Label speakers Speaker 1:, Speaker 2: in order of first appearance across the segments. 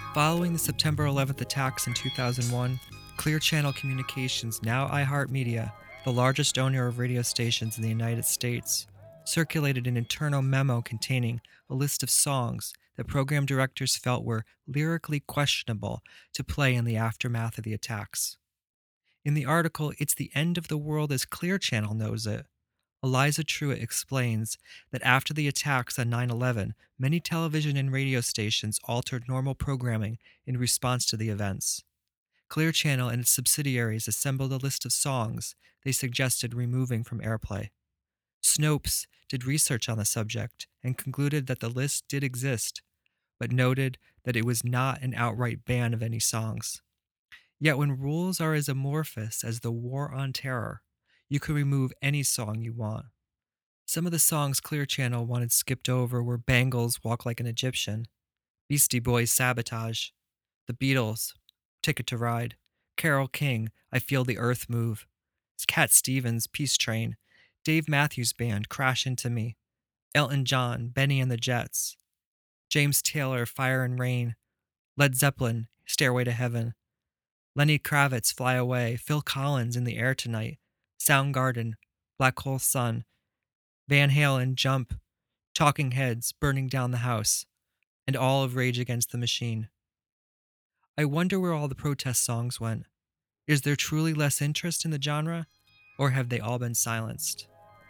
Speaker 1: Following the September 11th attacks in 2001, Clear Channel Communications, now iHeartMedia, the largest owner of radio stations in the United States, circulated an internal memo containing a list of songs that program directors felt were lyrically questionable to play in the aftermath of the attacks. In the article, It's the End of the World as Clear Channel Knows It, Eliza Truitt explains that after the attacks on 9/11, many television and radio stations altered normal programming in response to the events. Clear Channel and its subsidiaries assembled a list of songs they suggested removing from airplay. Snopes did research on the subject and concluded that the list did exist, but noted that it was not an outright ban of any songs. Yet when rules are as amorphous as the War on Terror, you can remove any song you want. Some of the songs Clear Channel wanted skipped over were Bangles' Walk Like an Egyptian, Beastie Boys' Sabotage, The Beatles' Ticket to Ride, Carole King, I Feel the Earth Move, Cat Stevens' Peace Train, Dave Matthews Band, Crash Into Me, Elton John, Benny and the Jets, James Taylor, Fire and Rain, Led Zeppelin, Stairway to Heaven, Lenny Kravitz, Fly Away, Phil Collins, In the Air Tonight, Soundgarden, Black Hole Sun, Van Halen, Jump, Talking Heads, Burning Down the House, and all of Rage Against the Machine. I wonder where all the protest songs went. Is there truly less interest in the genre, or have they all been silenced?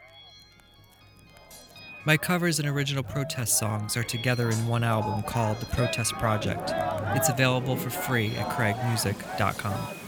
Speaker 1: My covers and original protest songs are together in one album called The Protest Project. It's available for free at craigmusic.com.